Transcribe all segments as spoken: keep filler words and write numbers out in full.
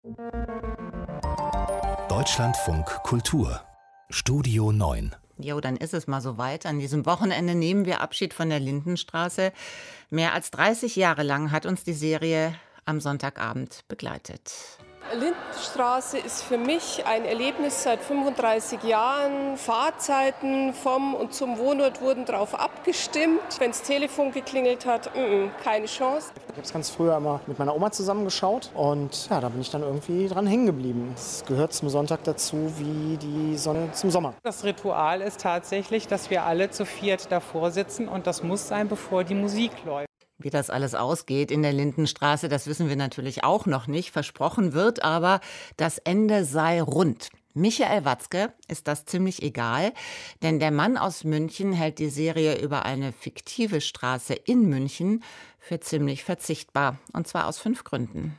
Deutschlandfunk Kultur Studio neun. Jo, dann ist es mal soweit. An diesem Wochenende nehmen wir Abschied von der Lindenstraße. Mehr als dreißig Jahre lang hat uns die Serie am Sonntagabend begleitet. Lindenstraße ist für mich ein Erlebnis seit fünfunddreißig Jahren. Fahrzeiten vom und zum Wohnort wurden darauf abgestimmt. Wenn das Telefon geklingelt hat, mm, keine Chance. Ich habe es ganz früher immer mit meiner Oma zusammengeschaut und ja, da bin ich dann irgendwie dran hängen geblieben. Es gehört zum Sonntag dazu wie die Sonne zum Sommer. Das Ritual ist tatsächlich, dass wir alle zu viert davor sitzen und das muss sein, bevor die Musik läuft. Wie das alles ausgeht in der Lindenstraße, das wissen wir natürlich auch noch nicht. Versprochen wird aber, das Ende sei rund. Michael Watzke ist das ziemlich egal, denn der Mann aus München hält die Serie über eine fiktive Straße in München für ziemlich verzichtbar. Und zwar aus fünf Gründen.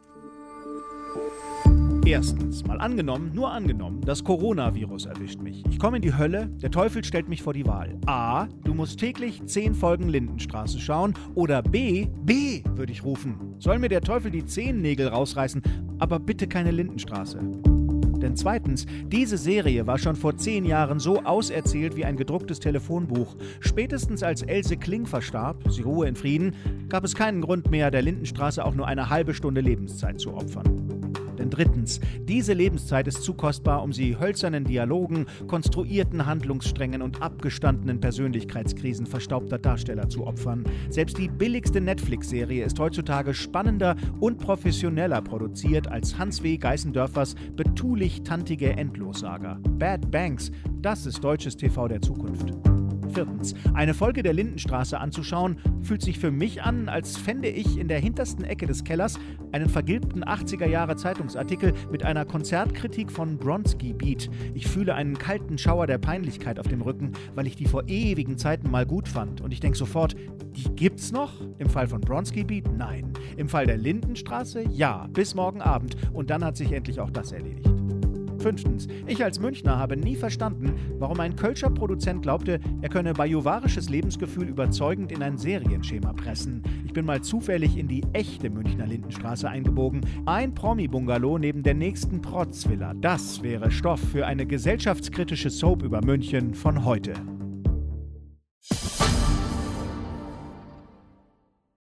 Erstens, mal angenommen, nur angenommen, das Coronavirus erwischt mich. Ich komme in die Hölle, der Teufel stellt mich vor die Wahl. A, du musst täglich zehn Folgen Lindenstraße schauen. Oder B, B, würde ich rufen. Soll mir der Teufel die Zehennägel rausreißen, aber bitte keine Lindenstraße. Denn zweitens, diese Serie war schon vor zehn Jahren so auserzählt wie ein gedrucktes Telefonbuch. Spätestens als Else Kling verstarb, sie ruhe in Frieden, gab es keinen Grund mehr, der Lindenstraße auch nur eine halbe Stunde Lebenszeit zu opfern. Denn drittens, diese Lebenszeit ist zu kostbar, um sie hölzernen Dialogen, konstruierten Handlungssträngen und abgestandenen Persönlichkeitskrisen verstaubter Darsteller zu opfern. Selbst die billigste Netflix-Serie ist heutzutage spannender und professioneller produziert als Hans W. Geißendörfers betulich-tantige Endlossaga. Bad Banks, das ist deutsches T V der Zukunft. Viertens, eine Folge der Lindenstraße anzuschauen, fühlt sich für mich an, als fände ich in der hintersten Ecke des Kellers einen vergilbten achtziger-Jahre-Zeitungsartikel mit einer Konzertkritik von Bronski Beat. Ich fühle einen kalten Schauer der Peinlichkeit auf dem Rücken, weil ich die vor ewigen Zeiten mal gut fand. Und ich denke sofort, die gibt's noch? Im Fall von Bronski Beat? Nein. Im Fall der Lindenstraße? Ja. Bis morgen Abend. Und dann hat sich endlich auch das erledigt. Fünftens, ich als Münchner habe nie verstanden, warum ein Kölscher Produzent glaubte, er könne bajuwarisches Lebensgefühl überzeugend in ein Serienschema pressen. Ich bin mal zufällig in die echte Münchner Lindenstraße eingebogen. Ein Promi-Bungalow neben der nächsten Protzvilla. Das wäre Stoff für eine gesellschaftskritische Soap über München von heute.